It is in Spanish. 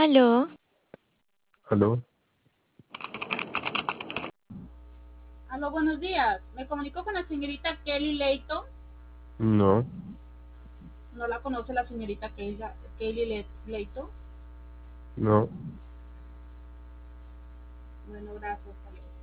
Aló, ¿Aló? Aló, buenos días. Me comunico con la señorita Kelly Leighton. No, ¿No la conoce la señorita Kelly Leighton? no. Bueno, gracias. Hasta luego.